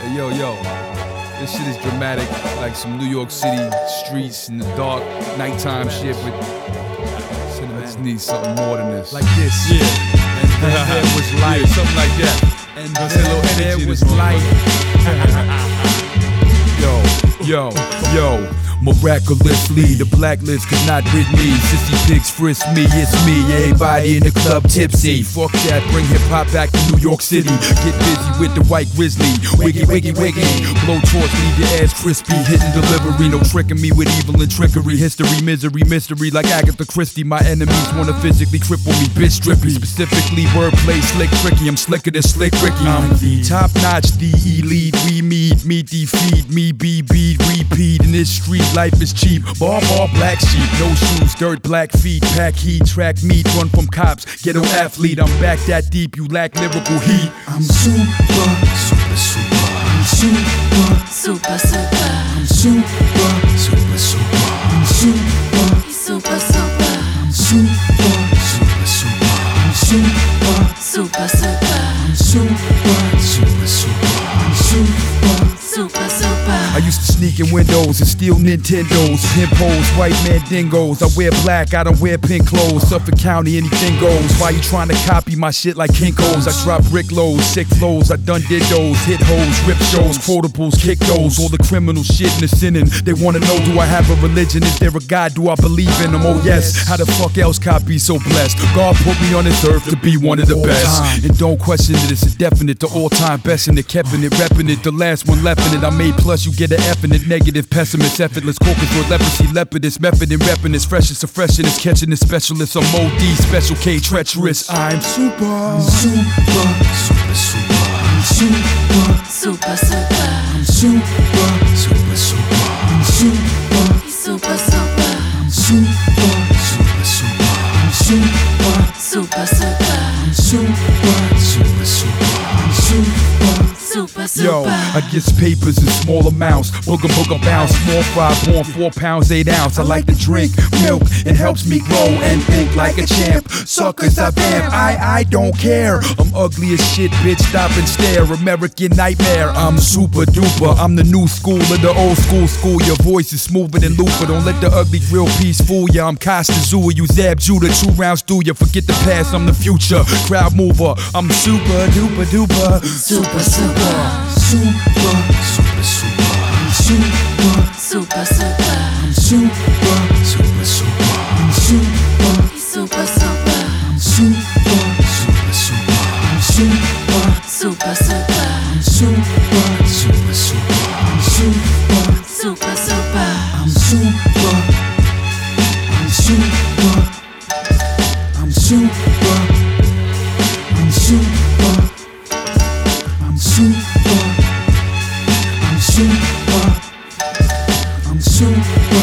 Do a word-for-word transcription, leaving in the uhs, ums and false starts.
Hey, yo, yo, this shit is dramatic, like some New York City streets in the dark, nighttime shit, but I just need something more than this. Like this, yeah. And then there was light, Yeah, something like that. and There's a then little energy there in was this light. Yo, yo, yo. Miraculously, the blacklist could not rid me. Sissy pigs frisk me, it's me. Everybody in the club tipsy. Fuck that, bring hip hop back to New York City. Get busy with the white grizzly. Wiggy, wiggy, wiggy. Blow torch, leave your ass crispy. Hitting delivery, no tricking me with evil and trickery. History, misery, mystery, like Agatha Christie. My enemies wanna physically cripple me. Bitch strippy, specifically wordplay, slick, tricky. I'm slicker than slick, Ricky. I'm the top notch, the elite. We meet, meet, defeat me, be, be, repeat. In this street, life is cheap. Bar, bar, black sheep. No shoes, dirt, black feet. Pack heat, track meat. Run from cops, ghetto athlete. I'm back that deep, you lack lyrical heat. I'm super, super, super. I'm super, Super, super, I'm super, super, super. I'm super, super, super, I'm super, super, super. I'm super, super, super, I'm super, super, super. I'm super. super, super. I used to sneak in windows and steal Nintendos, pimpos, white man dingoes. I wear black, I don't wear pink clothes. Suffolk County, anything goes. Why you trying to copy my shit like Kinko's? I drop brick loads, sick flows. I done did those, hit hoes, rip shows, quotables, kick those. All the criminal shit and the sinning. They wanna know, do I have a religion? Is there a God? Do I believe in him? Oh yes. How the fuck else could I be so blessed? God put me on this earth to be one of the best. And don't question it, it's a definite, the all-time best. And they kept in it, reppin' it, the last one left in it. I made plus, you get an F in it. Negative, pessimist, effortless, corpus with leprosy, leopardess, method and reppin' is freshest, a freshness, catching the specialist. I'm O D, special K, treacherous. I'm super, I'm super, super, super. I'm super, Super, super, I'm super, super, super. I'm super, super, super, I'm super, super, super. I'm super, super, super, I'm super, super, super. I'm super. super, super. yo, I get papers in small amounts. Booger, booger, bounce. Small fry, born four pounds, eight ounce. I like to drink milk, it helps me grow and think like a champ. Suckers, I bam, I, I don't care. I'm ugly as shit, bitch, stop and stare. American nightmare, I'm super duper. I'm the new school of the old school school. Your voice is smoother than Luther. Don't let the ugly grill piece fool ya. I'm Costa Zua, you Zab Judah. Two rounds through ya, forget the past, I'm the future. Crowd mover, I'm super duper duper. Super, super, Super, super, super. I'm super, super, super, I'm super, super, super. I'm super, super, super, I'm super, super, super. I'm super, super, super, I'm super, super, super. I'm super, super, super. I'm super, I'm super, I'm super, I'm super, I'm super. I'm super, I'm super.